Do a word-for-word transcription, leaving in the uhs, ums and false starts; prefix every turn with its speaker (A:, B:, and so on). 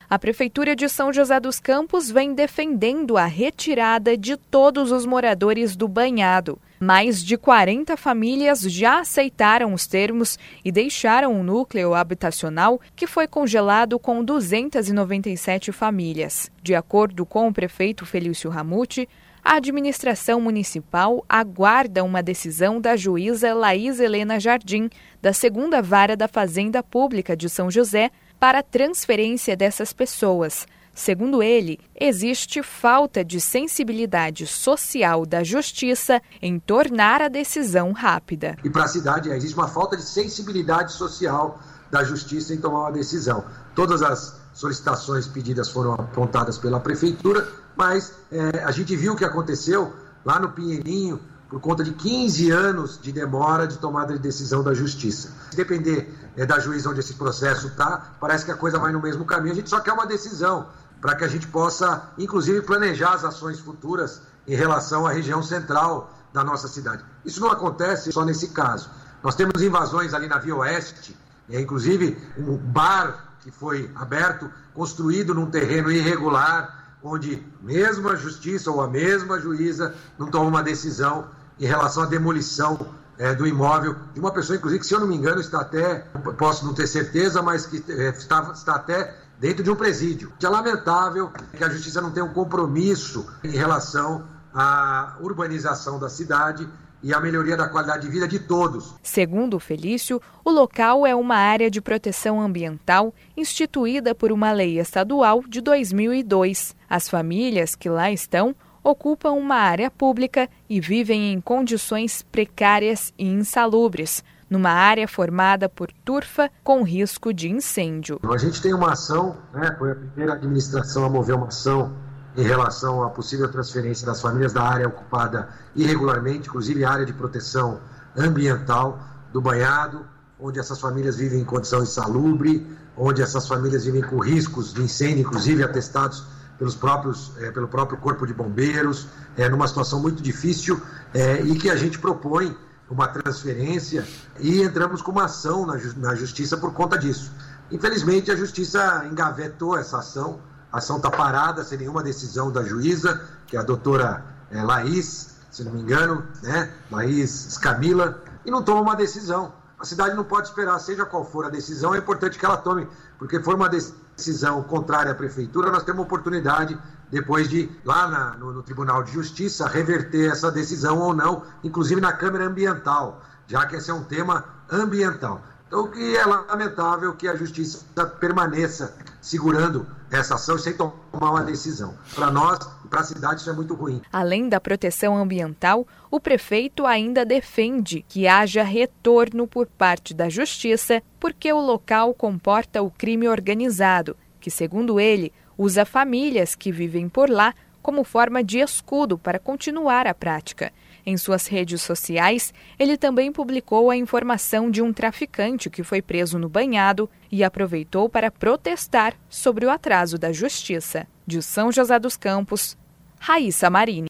A: A Prefeitura de São José dos Campos vem defendendo a retirada de todos os moradores do banhado. Mais de quarenta famílias já aceitaram os termos e deixaram o núcleo habitacional, que foi congelado com duzentas e noventa e sete famílias. De acordo com o prefeito Felício Ramute, a administração municipal aguarda uma decisão da juíza Laís Helena Jardim, da segunda Vara da Fazenda Pública de São José, para a transferência dessas pessoas. Segundo ele, existe falta de sensibilidade social da Justiça em tornar a decisão rápida.
B: E para a cidade existe uma falta de sensibilidade social da Justiça em tomar uma decisão. Todas as solicitações pedidas foram apontadas pela Prefeitura, mas é, a gente viu o que aconteceu lá no Pinheirinho, por conta de quinze anos de demora de tomada de decisão da Justiça. Se depender é, da juíza onde esse processo está, parece que a coisa vai no mesmo caminho. A gente só quer uma decisão para que a gente possa, inclusive, planejar as ações futuras em relação à região central da nossa cidade. Isso não acontece só nesse caso. Nós temos invasões ali na Via Oeste, é, inclusive um bar que foi aberto, construído num terreno irregular, onde mesmo a Justiça ou a mesma juíza não toma uma decisão em relação à demolição é, do imóvel de uma pessoa, inclusive, que, se eu não me engano, está até, posso não ter certeza, mas que é, está, está até dentro de um presídio. É lamentável que a Justiça não tenha um compromisso em relação à urbanização da cidade e à melhoria da qualidade de vida de todos.
A: Segundo o Felício, o local é uma área de proteção ambiental instituída por uma lei estadual de dois mil e dois. As famílias que lá estão ocupam uma área pública e vivem em condições precárias e insalubres, numa área formada por turfa com risco de incêndio.
B: A gente tem uma ação, né, foi a primeira administração a mover uma ação em relação à possível transferência das famílias da área ocupada irregularmente, inclusive a área de proteção ambiental do banhado, onde essas famílias vivem em condição insalubre, onde essas famílias vivem com riscos de incêndio, inclusive atestados pelos próprios, é, pelo próprio Corpo de Bombeiros, é, numa situação muito difícil, é, e que a gente propõe uma transferência e entramos com uma ação na, na Justiça por conta disso. Infelizmente, a Justiça engavetou essa ação, a ação está parada sem nenhuma decisão da juíza, que é a doutora é, Laís, se não me engano, né, Laís Scamila, e não toma uma decisão. A cidade não pode esperar, seja qual for a decisão, é importante que ela tome, porque foi uma decisão contrária à Prefeitura, nós temos uma oportunidade, depois de, lá na, no, no Tribunal de Justiça, reverter essa decisão ou não, inclusive na Câmara Ambiental, já que esse é um tema ambiental. Então, o que é lamentável que a Justiça permaneça segurando essa ação sem tomar uma decisão. Para nós e para a cidade isso é muito ruim.
A: Além da proteção ambiental, o prefeito ainda defende que haja retorno por parte da Justiça, porque o local comporta o crime organizado, que, segundo ele, usa famílias que vivem por lá como forma de escudo para continuar a prática. Em suas redes sociais, ele também publicou a informação de um traficante que foi preso no banhado e aproveitou para protestar sobre o atraso da Justiça. De São José dos Campos, Raíssa Marini.